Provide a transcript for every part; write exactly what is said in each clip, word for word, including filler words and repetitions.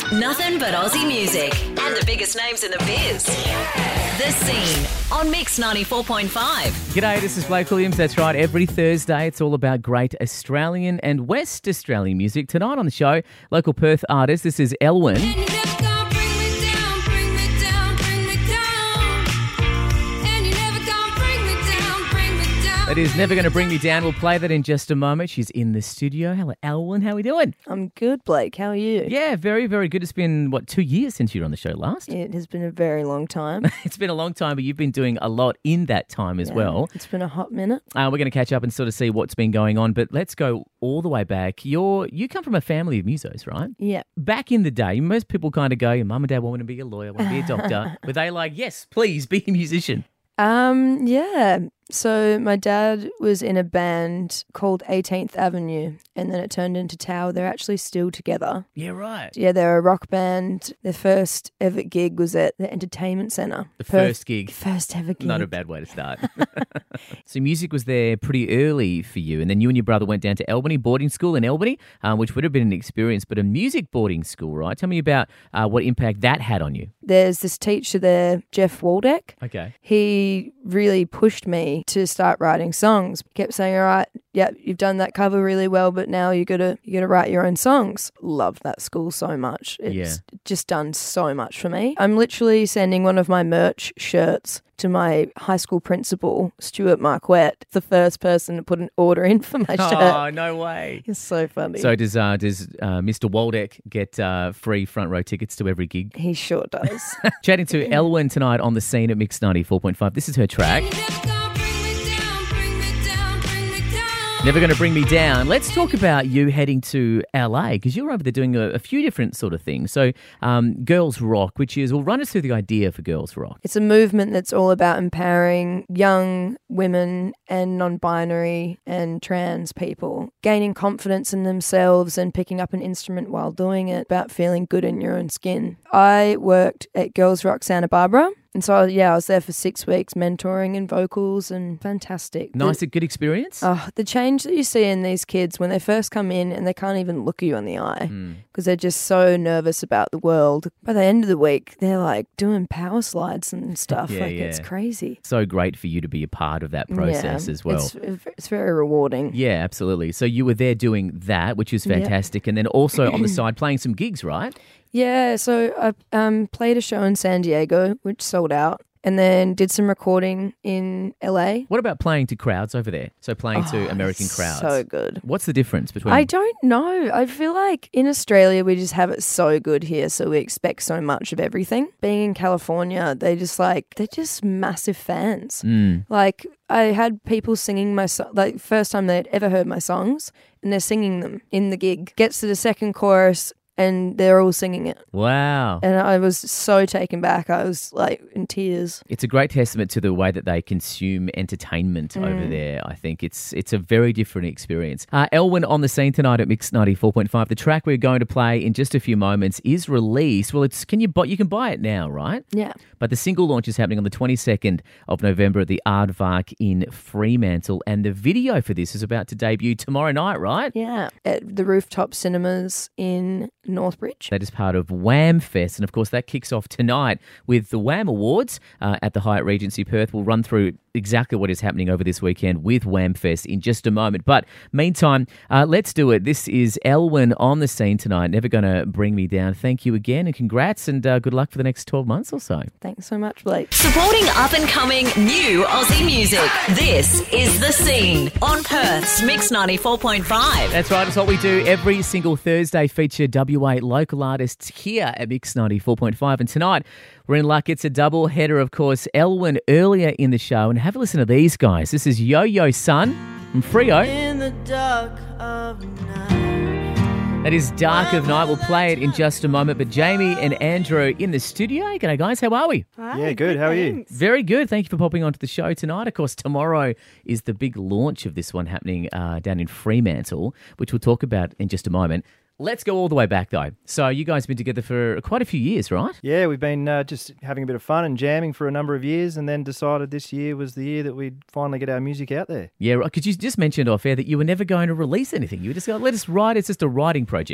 Nothing but Aussie music and the biggest names in the biz. The Scene on Mix ninety-four point five. G'day, this is Blake Williams. That's right. Every Thursday, it's all about great Australian and West Australian music. Tonight on the show, local Perth artist. This is Elwyn. That is Never Gonna Bring Me Down. We'll play that in just a moment. She's in the studio. Hello, Elwyn. How are we doing? I'm good, Blake. How are you? Yeah, very, very good. It's been, what, two years since you were on the show last? It has been a very long time. It's been a long time, but you've been doing a lot in that time as Yeah, well. It's been a hot minute. Uh, we're going to catch up and sort of see what's been going on, but let's go all the way back. You're You come from a family of musos, right? Yeah. Back in the day, most people kind of go, your mum and dad want me to be a lawyer, want to be a doctor. Were they like, yes, please, be a musician? Um, yeah. So my dad was in a band called eighteenth Avenue, and then it turned into Tower. They're actually still together. Yeah, right. Yeah, they're a rock band. Their first ever gig was at the Entertainment Centre. The Perth- first gig. First ever gig. Not a bad way to start. So music was there pretty early for you, and then you and your brother went down to Albany, boarding school in Albany, um, which would have been an experience, but a music boarding school, right? Tell me about uh, what impact that had on you. There's this teacher there, Jeff Waldeck. Okay. He really pushed me to start writing songs. Kept saying, all right, yeah, you've done that cover really well, but now you gotta you gotta write your own songs. Loved that school so much. It's Yeah. just done so much for me. I'm literally sending one of my merch shirts to my high school principal, Stuart Marquette, the first person to put an order in for my shirt. Oh, no way. It's so funny. So does uh, does uh, Mister Waldeck get uh, free front row tickets to every gig? He sure does. Chatting to Elwyn tonight on The Scene at Mix ninety-four point five. This is her track. Never Gonna Bring Me Down. Let's talk about you heading to L A, because you're over there doing a, a few different sort of things. So um, Girls Rock, which is, well, run us through the idea for Girls Rock. It's a movement that's all about empowering young women and non-binary and trans people, gaining confidence in themselves and picking up an instrument while doing it, about feeling good in your own skin. I worked at Girls Rock Santa Barbara. And so, yeah, I was there for six weeks mentoring and vocals, and fantastic. Nice, The, a good experience? oh, the change that you see in these kids when they first come in and they can't even look you in the eye because they're just so nervous about the world. By the end of the week, they're like doing power slides and stuff. Yeah, like yeah. It's crazy. So great for you to be a part of that process Yeah, as well. It's, it's very rewarding. Yeah, absolutely. So you were there doing that, which is Yeah. fantastic. And then also on the side playing some gigs, right? Yeah, so I um, played a show in San Diego, which sold out, and then did some recording in L A. What about playing to crowds over there? So playing to Oh, American it's crowds. So good. What's the difference between... I don't know. I feel like in Australia, we just have it so good here, so we expect so much of everything. Being in California, they just like, they're just massive fans. Mm. Like, I had people singing my song, like, first time they'd ever heard my songs, and they're singing them in the gig. Gets to the second chorus, and they're all singing it. Wow. And I was so taken back. I was like in tears. It's a great testament to the way that they consume entertainment Mm. over there. I think it's it's a very different experience. Uh, Elwyn on The Scene tonight at Mix ninety-four point five. The track we're going to play in just a few moments is released. Well, it's can you buy you can buy it now, right? Yeah. But the single launch is happening on the twenty-second of November at the Aardvark in Fremantle, and the video for this is about to debut tomorrow night, right? Yeah. At the Rooftop Cinemas in Northbridge. That is part of Wham Fest, and of course that kicks off tonight with the Wham Awards uh, at the Hyatt Regency Perth. We'll run through exactly what is happening over this weekend with Wham Fest in just a moment. But meantime, uh, let's do it. This is Elwyn on The Scene tonight. Never Gonna Bring Me Down. Thank you again, and congrats, and uh, good luck for the next twelve months or so. Thanks so much, Blake. Supporting up and coming new Aussie music. This is The Scene on Perth's Mix ninety-four point five. That's right. It's what we do every single Thursday. Feature W A local artists here at Mix ninety-four point five. And tonight, we're in luck. It's a double header, of course. Elwyn earlier in the show. And have a listen to these guys. This is Yo-Yo Sun from Freo. In the dark of night. That is Dark of Night. We'll play it in just a moment. But Jamie and Andrew in the studio. G'day, guys. How are we? Yeah, good. How are you? Very good. Thank you for popping onto the show tonight. Of course, tomorrow is the big launch of this one happening uh, down in Fremantle, which we'll talk about in just a moment. Let's go all the way back, though. So you guys have been together for quite a few years, right? Yeah, we've been uh, just having a bit of fun and jamming for a number of years, and then decided this year was the year that we'd finally get our music out there. Yeah, right. Because you just mentioned off air that you were never going to release anything. You were just going, let us write. It's just a writing project.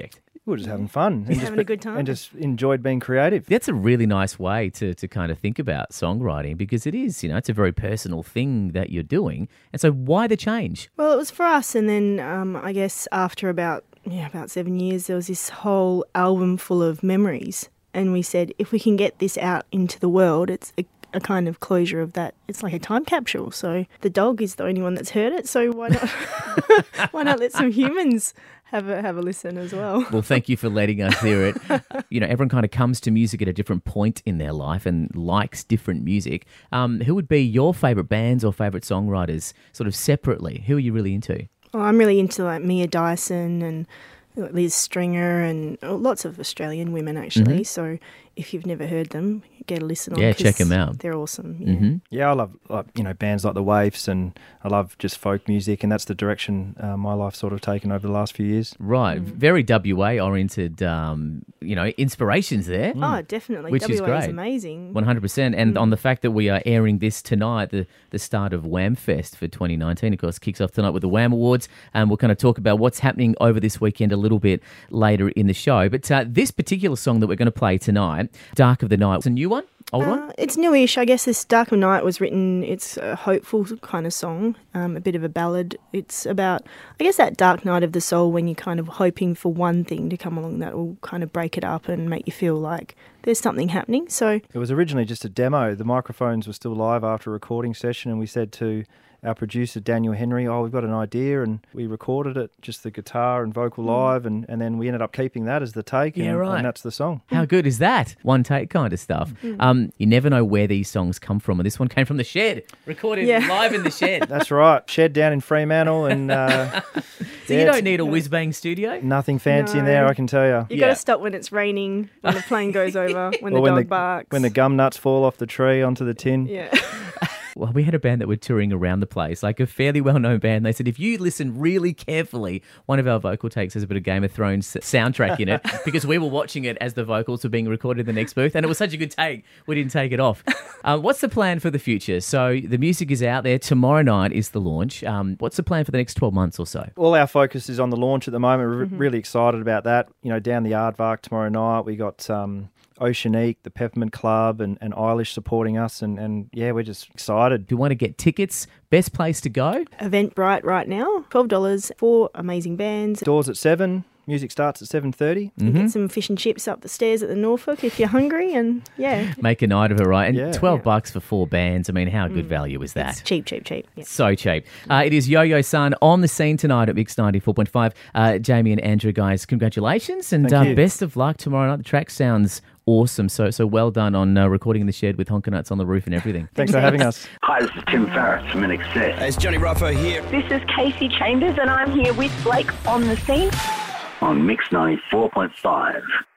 we were just having fun. And Having just, a good time. And just enjoyed being creative. That's a really nice way to, to kind of think about songwriting because it is, you know, it's a very personal thing that you're doing. And so why the change? Well, it was for us, and then um, I guess after about yeah about seven years, there was this whole album full of memories, and we said if we can get this out into the world, it's a, a kind of closure of that. It's like a time capsule. So the dog is the only one that's heard it, so why not why not let some humans have a have a listen as well? Well, thank you for letting us hear it. You know, everyone kind of comes to music at a different point in their life and likes different music. Um, who would be your favourite bands or favourite songwriters, sort of separately? Who are you really into? Well, I'm really into like Mia Dyson and Liz Stringer and lots of Australian women actually. Mm-hmm. So if you've never heard them, get a listen on. Yeah, 'cause check 'em out. They're awesome. Yeah. Mm-hmm. Yeah, I love, like, you know, bands like the Waifs, and I love just folk music, and that's the direction uh, my life's sort of taken over the last few years. Right, very W A oriented, um, you know, inspirations there. Oh, definitely. Which is W A is great. amazing. one hundred percent. And on the fact that we are airing this tonight, the, the start of Wham Fest for twenty nineteen, of course, kicks off tonight with the Wham Awards. And we'll kind of talk about what's happening over this weekend a little bit later in the show. But uh, this particular song that we're going to play tonight, Dark of the Night, it's a new one? Old one? Uh, it's newish. I guess this Dark of Night was written, it's a hopeful kind of song, um, a bit of a ballad. It's about, I guess, that dark night of the soul when you're kind of hoping for one thing to come along that will kind of break it up and make you feel like there's something happening. So It was originally just a demo. The microphones were still live after a recording session, and we said to our producer, Daniel Henry, oh, we've got an idea, and we recorded it, just the guitar and vocal live, and, and then we ended up keeping that as the take, Yeah, and, right. and that's the song. How good is that? One take kind of stuff. Um, you never know where these songs come from. And this one came from the shed, recorded Yeah. live in the shed. That's right. Shed down in Fremantle, and uh, So yeah, you it's don't need a whiz-bang studio? nothing fancy in No. there, I can tell you. you Yeah. got to stop when it's raining, when the plane goes over, when Or the when dog the, barks. when the gum nuts fall off the tree onto the tin. Yeah. Well, we had a band that were touring around the place, like a fairly well-known band. They said, if you listen really carefully, one of our vocal takes has a bit of Game of Thrones soundtrack in it because we were watching it as the vocals were being recorded in the next booth, and it was such a good take, we didn't take it off. Um, what's the plan for the future? So the music is out there. Tomorrow night is the launch. Um, what's the plan for the next twelve months or so? All our focus is on the launch at the moment. We're mm-hmm. really excited about that. You know, down the Aardvark tomorrow night, we got um, Oceanique, the Peppermint Club, and, and Eilish supporting us. And, and yeah, we're just excited. If you want to get tickets, best place to go? Eventbrite right now, twelve dollars, four amazing bands. Doors at seven. Music starts at seven thirty. You get some fish and chips up the stairs at the Norfolk if you're hungry, and yeah, Make a night of it, right? And Yeah. twelve bucks for four bands. I mean, how good value is that? it's cheap, cheap, cheap. Yeah. So cheap. Uh, it is Yo-Yo Sun on the scene tonight at Mix ninety-four point five. Uh, Jamie and Andrew, guys, congratulations. And Thank uh, you. best of luck tomorrow night. The track sounds awesome. So so well done on uh, recording in the shed with honker nuts on the roof and everything. Thanks for having us. Hi, this is Tim Farris from In Excess. It's Johnny Ruffo here. This is Casey Chambers, and I'm here with Blake on the scene. On Mix ninety-four point five.